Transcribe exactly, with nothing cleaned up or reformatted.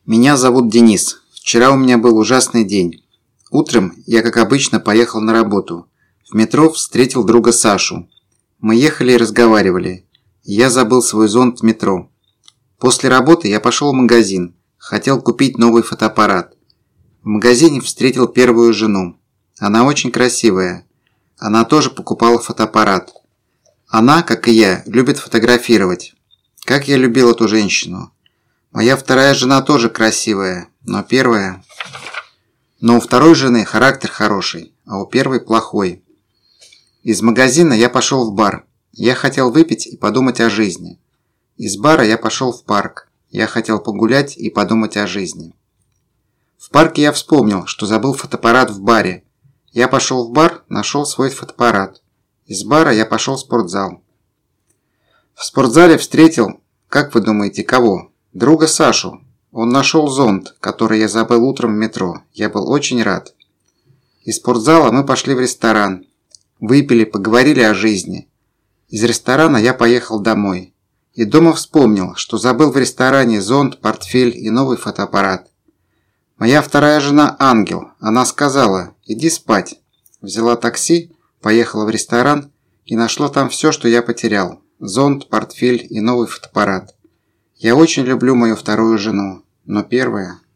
Меня зовут Денис. Вчера у меня был ужасный день. Утром я, как обычно, поехал на работу. В метро встретил друга Сашу. Мы ехали и разговаривали. Я забыл свой зонт в метро. После работы я пошел в магазин. Хотел купить новый фотоаппарат. В магазине встретил первую жену. Она очень красивая. Она тоже покупала фотоаппарат. Она, как и я, любит фотографировать. Как я любил эту женщину. Моя вторая жена тоже красивая, но первая... Но у второй жены характер хороший, а у первой плохой. Из магазина я пошел в бар. Я хотел выпить и подумать о жизни. Из бара я пошел в парк. Я хотел погулять и подумать о жизни. В парке я вспомнил, что забыл фотоаппарат в баре. Я пошел в бар, нашел свой фотоаппарат. Из бара я пошел в спортзал. В спортзале встретил, как вы думаете, кого? Друга Сашу. Он нашел зонт, который я забыл утром в метро. Я был очень рад. Из спортзала мы пошли в ресторан. Выпили, поговорили о жизни. Из ресторана я поехал домой. И дома вспомнил, что забыл в ресторане зонт, портфель и новый фотоаппарат. Моя вторая жена ангел. Она сказала: иди спать. Взяла такси, поехала в ресторан и нашла там все, что я потерял. Зонт, портфель и новый фотоаппарат. Я очень люблю мою вторую жену, но первая...